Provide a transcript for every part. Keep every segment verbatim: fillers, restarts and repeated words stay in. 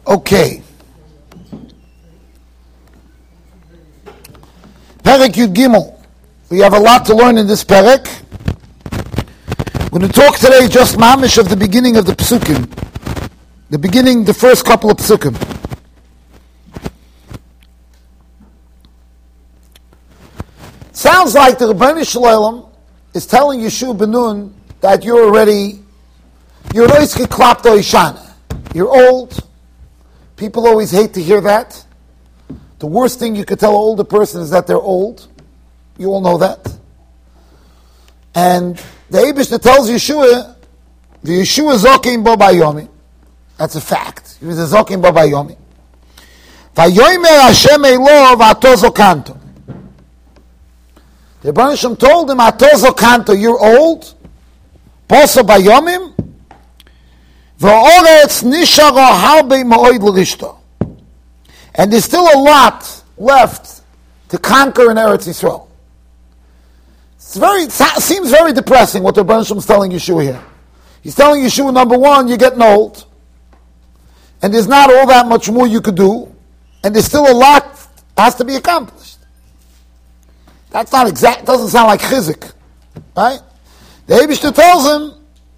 Okay. Perek Yud Gimel. We have a lot to learn in this Perek. We're going to talk today just mamish of the beginning of the Psukim. The beginning, the first couple of Psukim. Sounds like the Rebbeinu Shalom is telling Yeshua ben Nun that you're already, you're oiske klapto ishana. You're old. People always hate to hear that. The worst thing you could tell an older person is that they're old. You all know that. And the Eibishter tells Yeshua, the Yeshua zokim bo bayomi. That's a fact. He was a zokim bo bayomi. Vayomer Hashem elo v'ato zokanto. The Rebbeinu Shalom told him, ato zokanto, you're old. Poso bayomim. V'oretz nisharo harbe ma'oid l'rishto. And there's still a lot left to conquer in Eretz Yisrael. It's very, it seems very depressing what the Rebbeinu Shalom is telling Yeshua here. He's telling Yeshua, number one, you're getting old, and there's not all that much more you could do, and there's still a lot has to be accomplished. That's not exact, doesn't sound like chizik, right? The Eibishter tells him,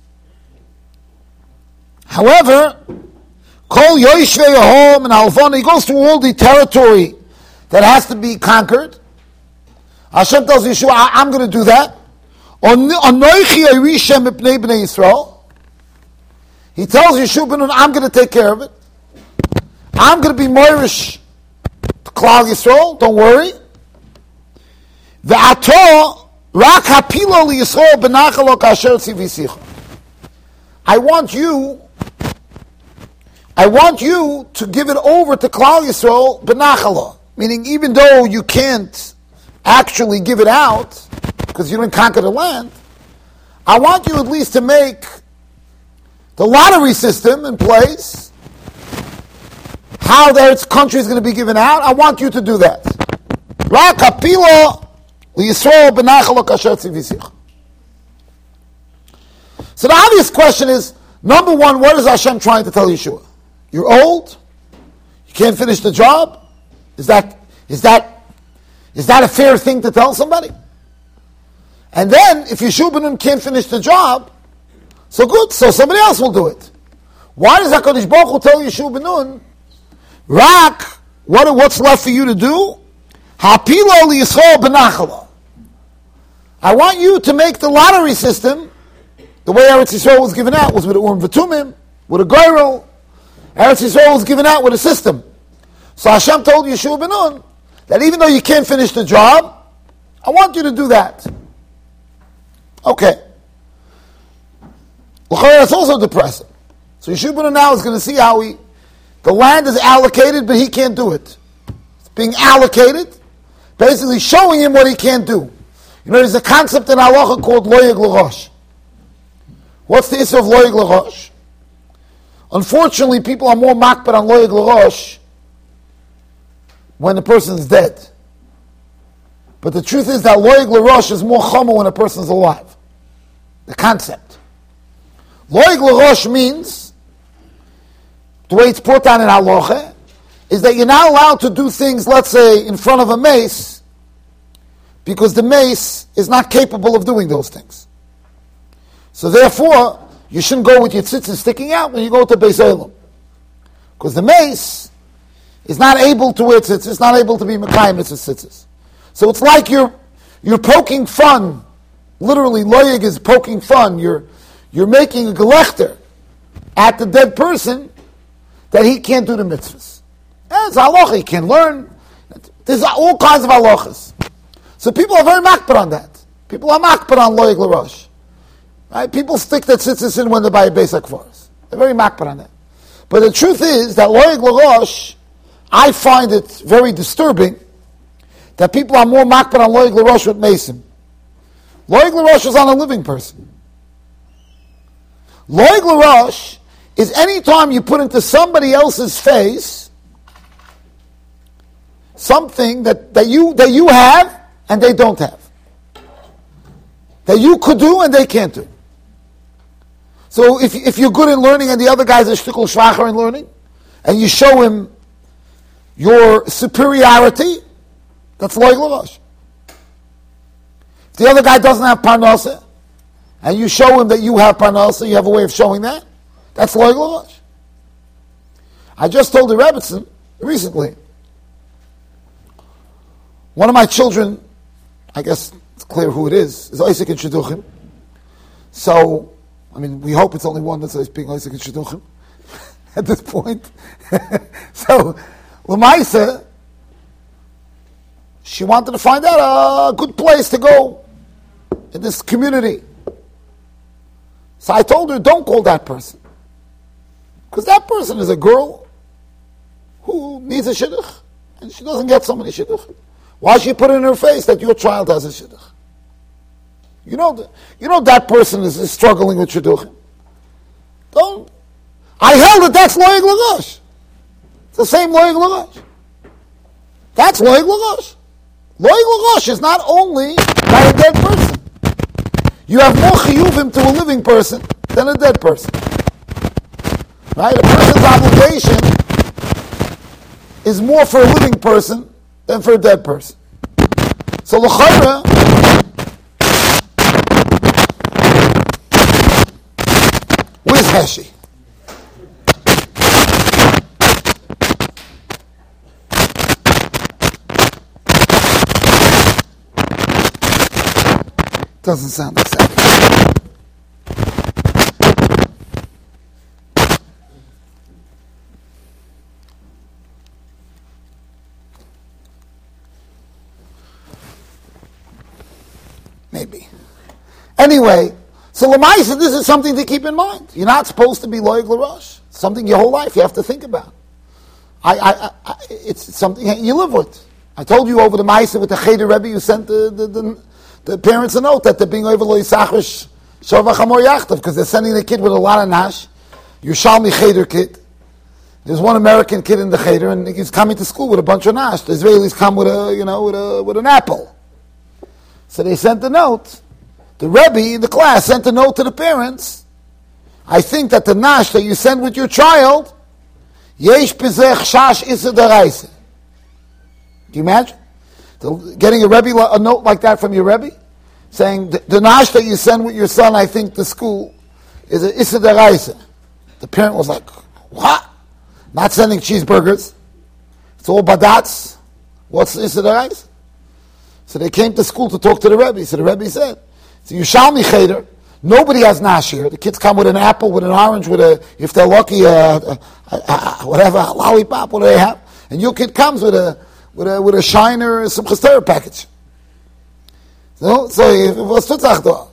however, Kol Yoshvei Yahom and Alvon, he goes through all the territory that has to be conquered. Hashem tells Yeshua, I'm going to do that. Anoichi Erishem Mipnei Bnei Yisrael. He tells Yeshua ben Nun, I'm going to take care of it. I'm going to be Moirish to Klal Yisrael, don't worry. Ve'ato rak hapilo liyisrael benachalo kasher tzivisicha. I want you I want you to give it over to Klal Yisrael benachalo, meaning even though you can't actually give it out because you didn't conquer the land, I want you at least to make the lottery system in place, how that country is going to be given out. I want you to do that. Rak hapilo liyisrael benachalo kasher tzivisicha. So the obvious question is, number one, what is Hashem trying to tell Yeshua? You're old. You can't finish the job. Is that is that is that a fair thing to tell somebody? And then, if Yeshua ben Nun can't finish the job, so good. So somebody else will do it. Why does Hakadosh Baruch Hu tell Yeshua ben Nun, Rak, what what's left for you to do? Hapilo liyisrael benachalo. I want you to make the lottery system. The way Eretz Yisrael was given out was with Urim V'Tumim, with a Goyrel. Eretz Yisrael was given out with a system. So Hashem told Yeshua ben Nun that even though you can't finish the job, I want you to do that. Okay. Well, that's also depressing. So Yeshua ben Nun now is going to see how he, the land is allocated, but he can't do it. It's being allocated, basically showing him what he can't do. You know, there's a concept in halacha called loyeg l'rosh. What's the issue of loyeg l'rosh? Unfortunately, people are more makbar on loyeg l'rosh when the person is dead. But the truth is that loyeg l'rosh is more chomer when a person is alive. The concept. Loyeg l'rosh means, the way it's put down in halacha, is that you're not allowed to do things, let's say, in front of a mace, because the mace is not capable of doing those things. So therefore, you shouldn't go with your tzitzis sticking out when you go to Beis Olam. Because the mace is not able to wear tzitzis, not able to be mekayim its tzitzis. So it's like you're you're poking fun. Literally, loyeg is poking fun. You're you're making a gelechter at the dead person that he can't do the mitzvahs. It's halacha, he can learn. There's all kinds of halachas. So people are very makbar on that. People are makbar on loyeg l'rosh. Right? People stick their tzitzis in when they buy a basic forest. They're very makbar on that. But the truth is that loyeg l'rosh, I find it very disturbing that people are more makbar on loyeg l'rosh with mason. Loyeg l'rosh is on a living person. Loyeg l'rosh is any time you put into somebody else's face something that, that you that you have and they don't have. That you could do and they can't do. So if if you're good in learning and the other guy's a shtickle shvacher in learning, and you show him your superiority, that's loig l'rosh. If the other guy doesn't have parnasa, and you show him that you have parnasa, you have a way of showing that, that's loig l'rosh. I just told the Rebbetzin recently, one of my children, I guess it's clear who it is, is Isaac and Shidduchim. So, I mean, we hope it's only one that's being Isaac and Shidduchim at this point. So, Lamaisa, she wanted to find out a good place to go in this community. So I told her, don't call that person. Because that person is a girl who needs a shidduch, and she doesn't get so many shidduch. Why should you put it in her face that your child has a shidduch? You know, the, you know that person is, is struggling with shidduch. Don't. I held it. That's loig l'rosh. It's the same loig l'rosh. That's loig l'rosh. Loig l'rosh is not only by a dead person. You have more chiyuvim to a living person than a dead person. Right? A person's obligation is more for a living person than for a dead person. So l'chayra, where's Heshi? Doesn't sound exciting. Maybe. Anyway, so Lamaisa, this is something to keep in mind. You're not supposed to be loig l'rosh. Something your whole life you have to think about. I, I, I, it's something you live with. I told you over the Maisa with the Cheder Rebbe, you sent the, the, the, the parents a note that they're being over lo yisachish shovach hamor yachtav because they're sending the kid with a lot of nash. Yerushalmi Cheder kid. There's one American kid in the Cheder, and he's coming to school with a bunch of nash. The Israelis come with a, you know, with a with an apple. So they sent a note. The Rebbe in the class sent a note to the parents. I think that the nash that you send with your child, yesh bezech shash isa daraisa. Do you imagine? The, getting a Rebbe, a note like that from your Rebbe, saying the, the nash that you send with your son, I think, to school, is a isa daraisa. The parent was like, what? Not sending cheeseburgers. It's all badats. What's isa daraisa? So they came to school to talk to the Rebbe. So the Rebbe said, so Yerushalmi Cheder, nobody has nash here. The kids come with an apple, with an orange, with a, if they're lucky, a, a, a, a whatever, a lollipop, what do they have? And your kid comes with a with a with a shiner, some chester package. So, so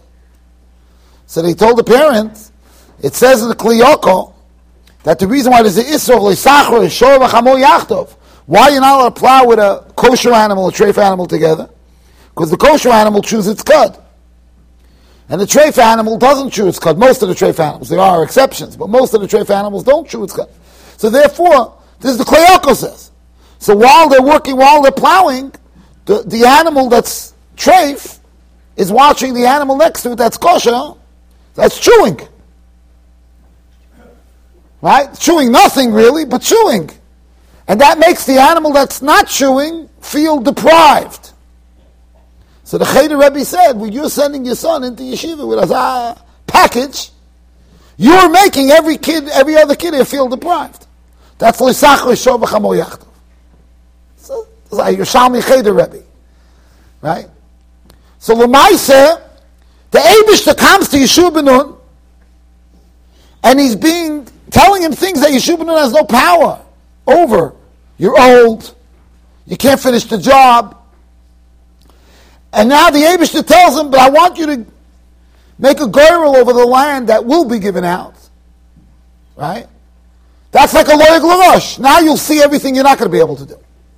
So they told the parents, it says in the Kli Yakar that the reason why there's an Isra of Leisachar is Shor v'Chamo Yachtov. Why you're not allowed to plow with a kosher animal, a treif animal together? Because the kosher animal chews its cud. And the treif animal doesn't chew its cud. Most of the treif animals, there are exceptions, but most of the treif animals don't chew its cud. So therefore, this is the Kli Yakar says. So while they're working, while they're plowing, the, the animal that's treif is watching the animal next to it that's kosher, that's chewing. Right? Chewing nothing really, but chewing. And that makes the animal that's not chewing feel deprived. So the Cheder Rebbe said, when you're sending your son into yeshiva with a package, you're making every kid, every other kid here feel deprived. That's l'isachar shor v'chamo yachtov. So it's like Yerushalmi Cheder Rebbe. Right? So l'maiseh, the Eibishter comes to Yeshua ben Nun, and he's being, telling him things that Yeshua ben Nun has no power over. You're old. You can't finish the job. And now the Eibishter tells him, but I want you to make a goyrel over the land that will be given out. Right? That's like a loig l'rosh. Now you'll see everything you're not going to be able to do.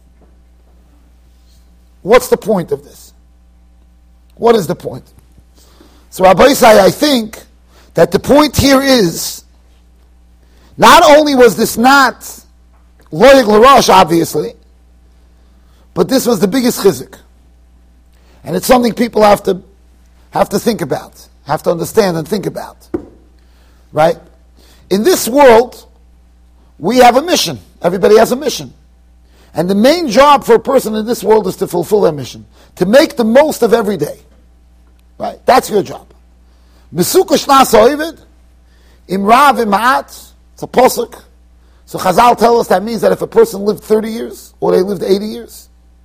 What's the point of this? What is the point? So Rabbi Yisai, I think that the point here is, not only was this not loig l'rosh, obviously, but this was the biggest chizuk. And it's something people have to have to think about, have to understand and think about. Right? In this world, we have a mission. Everybody has a mission. And the main job for a person in this world is to fulfill their mission. To make the most of every day. Right? That's your job. Mesuka shnas ha'ovid, imrav ima'at, it's a posuk. So Chazal tell us that means that if a person lived thirty years, or they lived eighty years,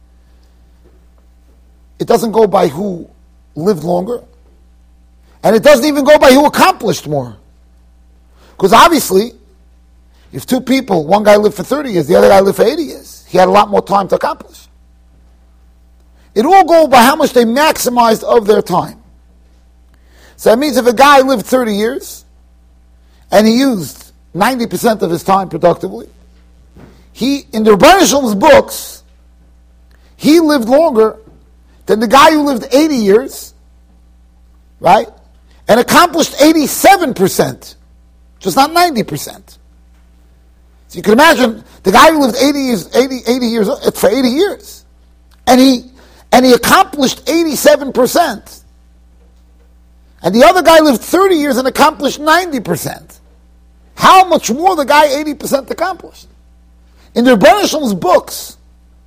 it doesn't go by who lived longer, and it doesn't even go by who accomplished more. Because obviously, if two people, one guy lived for thirty years, the other guy lived for eighty years, he had a lot more time to accomplish. It all goes by how much they maximized of their time. So that means if a guy lived thirty years, and he used ninety percent of his time productively, he, in the Rebbeinu Shalom's books, he lived longer than the guy who lived eighty years, right? And accomplished eighty-seven percent, just not ninety percent. So you can imagine the guy who lived eighty years, eighty, eighty years for eighty years, and he and he accomplished eighty-seven percent. And the other guy lived thirty years and accomplished ninety percent. How much more the guy eighty percent accomplished? In the Rebbeinu Shalom's books,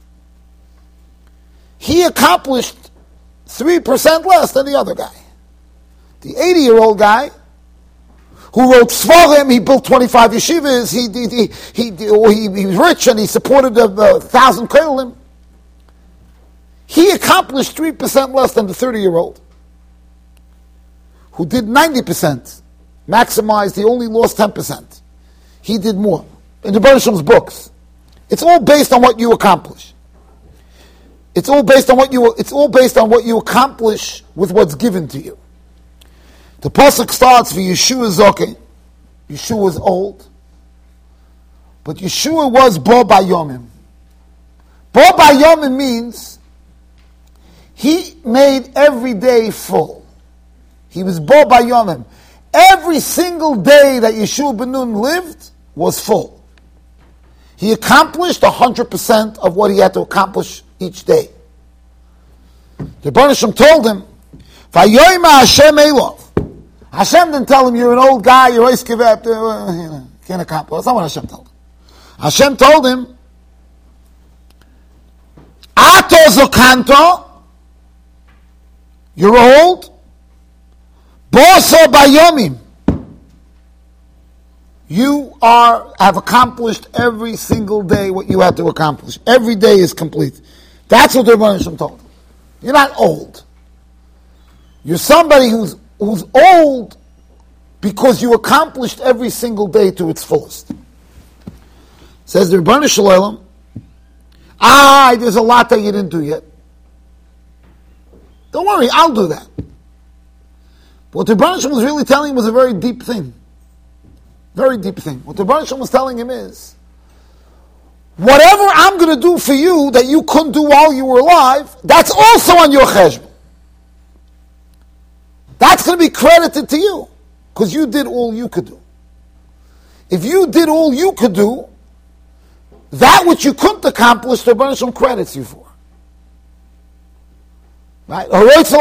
he accomplished three percent less than the other guy. The eighty-year-old guy who wrote Sfarim, he built twenty-five yeshivas, he he he, he, he, he was rich and he supported a, a thousand kohelim. He accomplished three percent less than the thirty-year-old who did ninety percent. Maximized, he only lost ten percent. He did more. In the Rebbeinu Shalom's books. It's all based on what you accomplish. It's all based on what you it's all based on what you accomplish with what's given to you. The pasuk starts for Yeshua Zoke. Yeshua was old. But Yeshua was Bo Bayomim. Bo Bayomim means he made every day full. He was Bo Bayomim. Every single day that Yeshua ben Nun lived was full. He accomplished one hundred percent of what he had to accomplish each day. The Rebbeinu Shalom told him, Vayoyma Hashem Elov. Hashem didn't tell him, you're an old guy, you're ice kivet, you can't accomplish. That's not what Hashem told him. Hashem told him, Ato zokanto, you're old, Boso bayomim. You are have accomplished every single day what you had to accomplish. Every day is complete. That's what the Rebbeinu Shalom told him. You're not old. You're somebody who's who's old because you accomplished every single day to its fullest. Says the Rebbeinu Shalom, ah, there's a lot that you didn't do yet. Don't worry, I'll do that. What the Rebbeinu Shalom was really telling him was a very deep thing. Very deep thing. What the Rebbeinu Shalom was telling him is, whatever I'm going to do for you that you couldn't do while you were alive, that's also on your cheshbon. That's going to be credited to you, because you did all you could do. If you did all you could do, that which you couldn't accomplish, the Rebbeinu Shalom credits you for. Right? If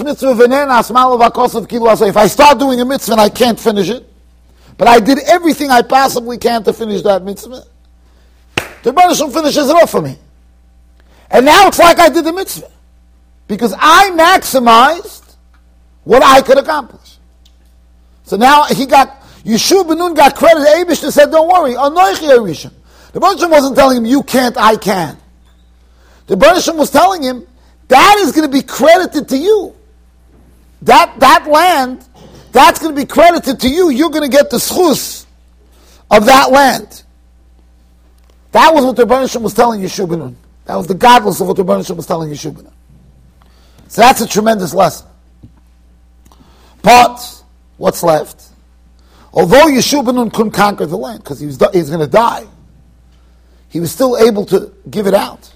I start doing a mitzvah and I can't finish it, but I did everything I possibly can to finish that mitzvah, the Rebbeinu Shalom finishes it off for me. And now it's like I did the mitzvah. Because I maximized what I could accomplish. So now he got, Yeshua ben Nun got credit. Eibishter said, don't worry, Anoichi Erisha. The Rebbeinu Shalom wasn't telling him, you can't, I can. The Rebbeinu Shalom was telling him, that is going to be credited to you. That that land, that's going to be credited to you. You're going to get the schus of that land. That was what the Rebbeinu Shalom was telling Yeshua ben Nun. That was the godless of what the Rebbeinu Shalom was telling Yeshua ben Nun. So that's a tremendous lesson. But what's left? Although Yeshua ben Nun couldn't conquer the land because he was he was going to die, he was still able to give it out.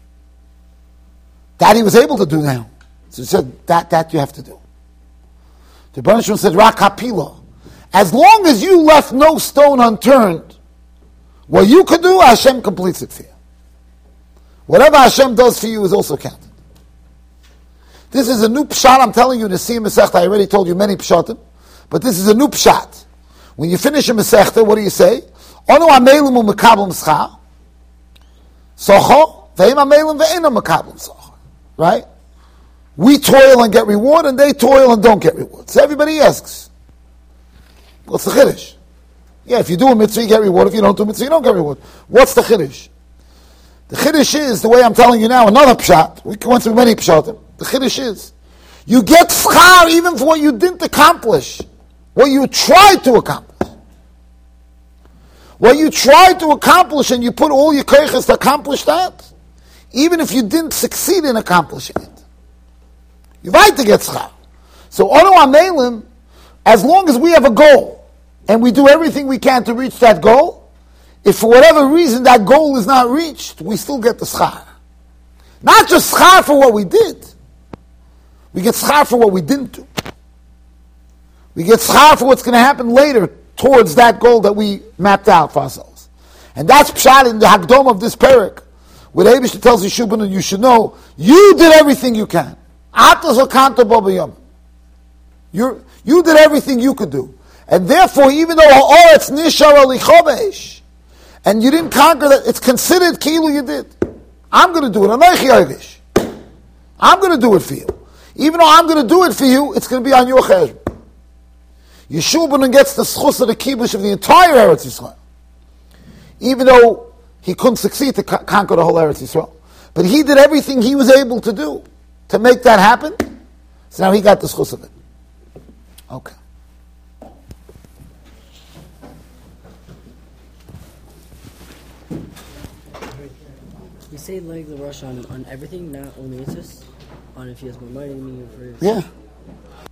That he was able to do now. So he said, that, that you have to do. The Rebbeinu Shalom said, Rak hapila. As long as you left no stone unturned, what you could do, Hashem completes it for you. Whatever Hashem does for you is also counted. This is a new pshat I'm telling you, the Siyum Masechta. I already told you many pshatim, but this is a new pshat. When you finish a Masechta, what do you say? Onu amelim u'mekablim schar, socho, ve'im amelim ve'enam mekablim socho. Right? We toil and get reward, and they toil and don't get reward. So everybody asks, what's the chiddush? Yeah, if you do a mitzvah, you get reward. If you don't do a mitzvah, you don't get reward. What's the chiddush? The chiddush is, the way I'm telling you now, another pshat. We went through many pshatim. The chiddush is, you get schar even for what you didn't accomplish, what you tried to accomplish. What you tried to accomplish and you put all your koiches to accomplish that, even if you didn't succeed in accomplishing it. You right to get schar. So, Ono Amelim, as long as we have a goal, and we do everything we can to reach that goal, if for whatever reason that goal is not reached, we still get the schar. Not just schar for what we did. We get schar for what we didn't do. We get schar for what's going to happen later towards that goal that we mapped out for ourselves. And that's pshat in the Hakdom of this parak, where the Eibishter tells Yeshubin, and you should know, you did everything you can. You you did everything you could do. And therefore, even though ha'oretz nishara lichobesh, and you didn't conquer that, it's considered kilu you did. I'm going to do it. I'm going to do it for you. Even though I'm going to do it for you, it's going to be on your cheshbon. Yeshua gets the schus of the kibush of the entire Eretz Yisrael. Even though he couldn't succeed to conquer the whole Eretz Yisrael. But he did everything he was able to do to make that happen. So now he got the schus of it. Okay. We say like the rush on, on everything, not only mitzvahs. On if he has more money, meaning for Yeah.